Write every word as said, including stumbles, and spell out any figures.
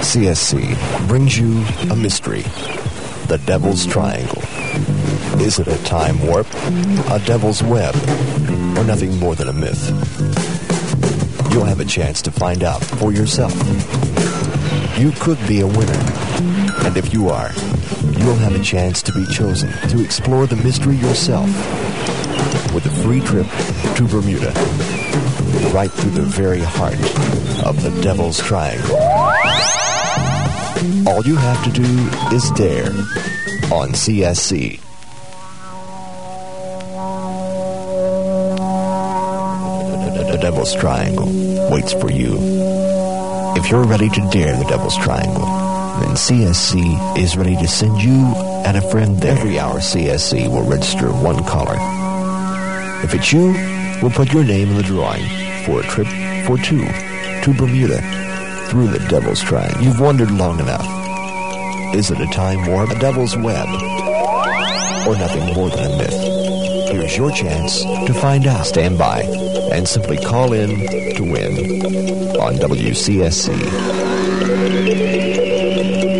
C S C brings you a mystery. The Devil's Triangle. Is it a time warp, a devil's web, or nothing more than a myth? You'll have a chance to find out for yourself. You could be a winner. And if you are, you'll have a chance to be chosen to explore the mystery yourself with a free trip to Bermuda, right through the very heart of the Devil's Triangle. All you have to do is dare on C S C. The Devil's Triangle waits for you. If you're ready to dare the Devil's Triangle, then C S C is ready to send you and a friend there. Every hour, C S C will register one caller. If it's you, we'll put your name in the drawing for a trip for two to Bermuda through the Devil's Triangle. You've wondered long enough. Is it a time warp, a devil's web, or nothing more than a myth? Here's your chance to find out. Stand by and simply call in to win on W C S C.